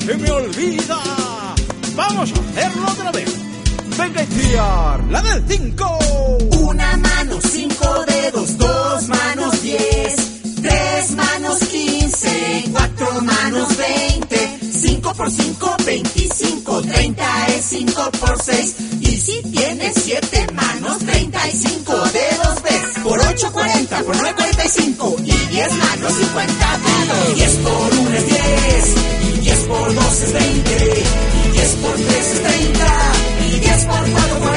se me olvida. Vamos a hacerlo otra vez. Venga a iniciar la del 5. Una mano, 5 dedos, 2 manos, 10, 3 manos, 15, 4 manos, 20, 5 por 5, 25, 30 es 5 por 6. Y si tienes 7 manos, 35 dedos ves. Por 8, 40, por 9, 45. Y 10 manos, 50 dedos. 10 por 1 es 10. Y 10 por 2 es 20. Y 10 por 3 es 30. Y 10 por 4,